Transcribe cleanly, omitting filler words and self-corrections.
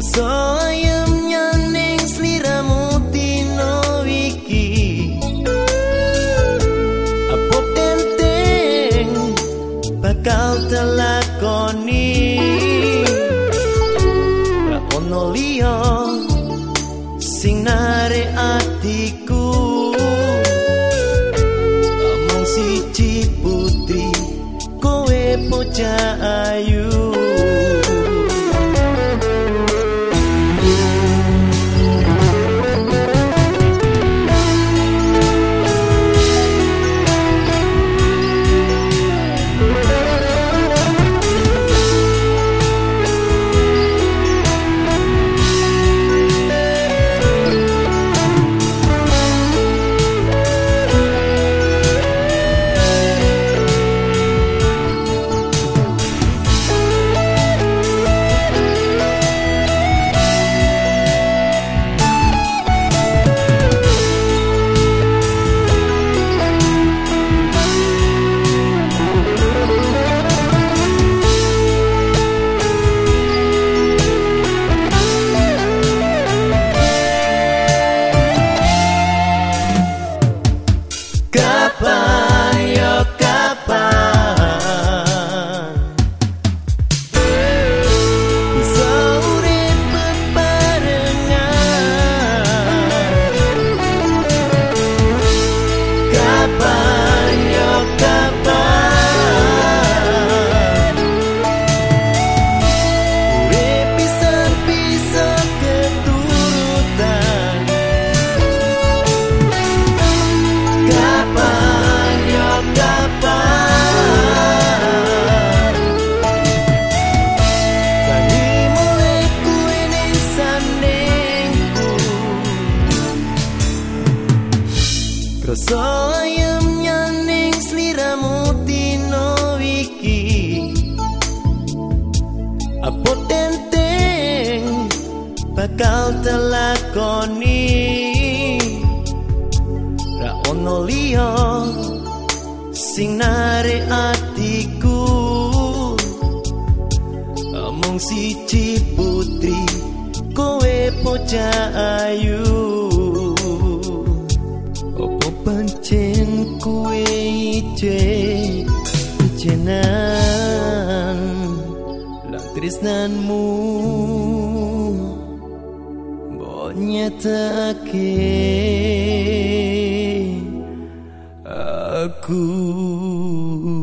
Rasa ayam nyaning sliramu dino iki apa enteng bakal telakoni ra ono liya sing narik atiku omong siji putri kowe bocah ayu. Rasa ayam nyaning sliramu dino iki apa enteng bakal telakoni ra ono liya sing narik atiku omong siji putri kowe bocah ayu. Pancen kowe ijenan lan tresnanmu mbok nyatake aku.